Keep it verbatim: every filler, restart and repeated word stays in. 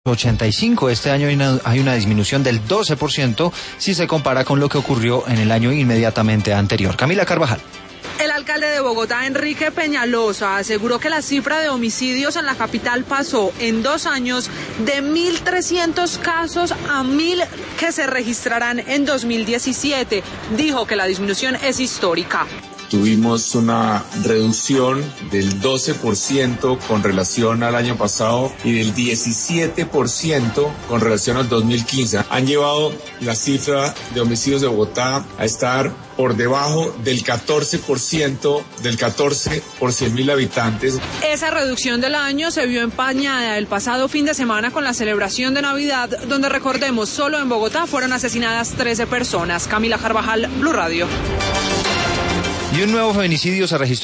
ochenta y cinco. Este año hay una, hay una disminución del doce por ciento si se compara con lo que ocurrió en el año inmediatamente anterior. Camila Carvajal. El alcalde de Bogotá, Enrique Peñalosa, aseguró que la cifra de homicidios en la capital pasó en dos años de mil trescientos casos a mil que se registrarán en dos mil diecisiete. Dijo que la disminución es histórica. Tuvimos una reducción del doce por ciento con relación al año pasado y del diecisiete por ciento con relación al dos mil quince. Han llevado la cifra de homicidios de Bogotá a estar por debajo del catorce por ciento, del catorce por cien mil habitantes. Esa reducción del año se vio empañada el pasado fin de semana con la celebración de Navidad, donde, recordemos, solo en Bogotá fueron asesinadas trece personas. Camila Carvajal, Blue Radio. Y un nuevo feminicidio se registró